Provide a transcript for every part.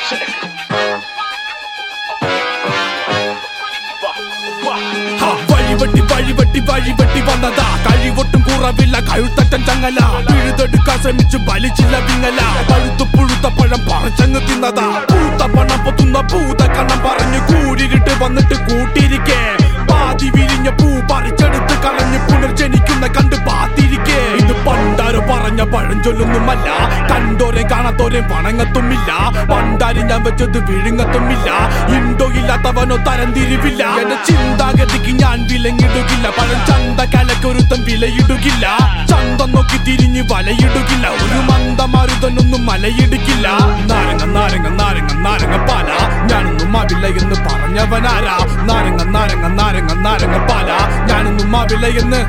വഴിവെട്ടി വന്നതാ കഴിവൊട്ടും കുറവില്ല കഴുത്തറ്റൻ ചങ്ങല പിഴുതെടുക്കാൻ ശ്രമിച്ചു വലിച്ചില്ല വിങ്ങല പഴുത്തു പുഴുത്ത പഴം പറിച്ചങ്ങ് തിന്നതാ പൂത്ത പണം പൊത്തുന്ന പൂത കണ്ണം പറഞ്ഞു കൂടിയിട്ട് വന്നിട്ട് കൂട്ടിരിക്കേ പാതി വിരിഞ്ഞ പൂ പറിച്ചെടുത്ത് കളഞ്ഞ് പുനർജനിക്കുന്ന കണ്ട് പാത്തിരിക്കേ ഇത് പണ്ടാരോ പറഞ്ഞ പഴഞ്ചൊല്ലൊന്നുമല്ല കണ്ടോരെ കാണാത്തോരെ വണങ്ങത്തുമില്ല പണ്ടാരി ഞാൻ വെച്ചത് വിഴുങ്ങത്തുമില്ല ഇണ്ടോ ഇല്ലാത്തവനോ തരംതിരിവില്ല എന്റെ ചിന്താഗതിക്ക് ഞാൻ വിലങ്ങിടുകില്ല പഴം ചന്ത കലക്കൊരുത്തം വിലയിടുകില്ല ചന്തം നോക്കി തിരിഞ്ഞ് വലയിടുകില്ല ഒരു മന്ദമരുതനൊന്നും മലയിടുകില്ല നാരങ്ങ നാരങ്ങ നാരങ്ങ നാരങ്ങ പാല ഞാനൊന്നും ആവില്ല എന്ന് പറഞ്ഞവനാരാ നാരങ്ങ നാരങ്ങ നാരങ്ങ നാരങ്ങ പാല ഞാനൊന്നും ആവില്ല എന്ന്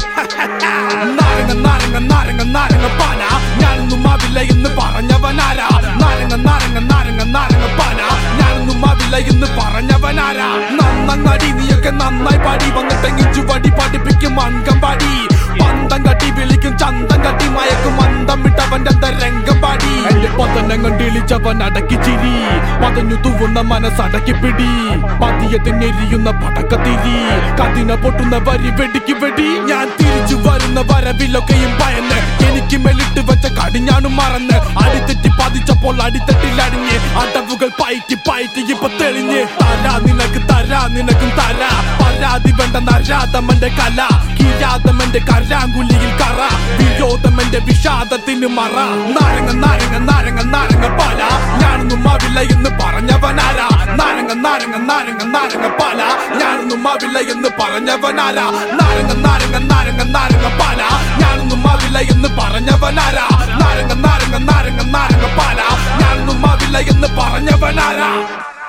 നാരങ്ങ നാരങ്ങ നാരങ്ങ നാരങ്ങ പാല ഞാനൊന്നും ആവില്ല എന്ന് പറഞ്ഞവനാരാ നാരങ്ങ നാരങ്ങ നാരങ്ങ നാരങ്ങ പാല ഞാനൊന്നും ആവില്ല എന്ന് പറഞ്ഞവനാരാ നന്നങ്ങടി നീയൊക്കെ നന്നായി പാടി വന്നിട്ടെങ്കിൽ ചുവടി പഠിപ്പിക്കും അംഗം പാടി പന്തം കട്ടി വിളിക്കും ചന്തം കട്ടി മയക്കും മന്ദം വിട്ടവന്റെ രംഗം പാടി എന്റെ പതനം കണ്ടിളിച്ചവൻ അടക്കി ചിരി പതഞ്ഞു തൂവുന്ന മനസ്സടക്കി പിടി പതിയത്തിനെരിയുന്ന പടക്കത്തിരി കതിന പൊട്ടുന്ന വരി വെടിക്ക് വെടി ഞാൻ തിരിച്ചു വരുന്ന വരവിലൊക്കെയും ഭയന്ന് എനിക്ക് മേലിട്ട് വെച്ച കടിഞ്ഞാണും മറന്ന് അടിത്തെറ്റി പതിച്ചപ്പോൾ അടിത്തട്ടിലടിഞ്ഞ് അടവുകൾ പയറ്റി ഇപ്പൊ തെളിഞ്ഞ് തരാ നിനക്കും തരാ പരാതി വേണ്ട നരാതമന്റെ കല കിരാതമന്റെ കരാങ്കുലിയിൽ കറ വിരോധമന്റെ വിഷാദത്തിന് മറ നാരങ്ങ നാരങ്ങ നാരങ്ങ നാരങ്ങ പാല ഞാനൊന്നും ആവില്ല എന്ന് പറഞ്ഞവനാരാ നാരങ്ങ നാരങ്ങ നാരങ്ങ നാരങ്ങ പാല ഞാനൊന്നും ആവില്ല എന്ന് പറഞ്ഞവനാരാ നാരങ്ങ നാരങ്ങ നാരങ്ങ നാരങ്ങ പാല ഞാനൊന്നും ആവില്ല എന്ന് പറഞ്ഞവനാരാ നാരങ്ങ നാരങ്ങ നാരങ്ങ നാരങ്ങ പാല ഞാനൊന്നും ആവില്ല എന്ന് പറഞ്ഞവനാരാ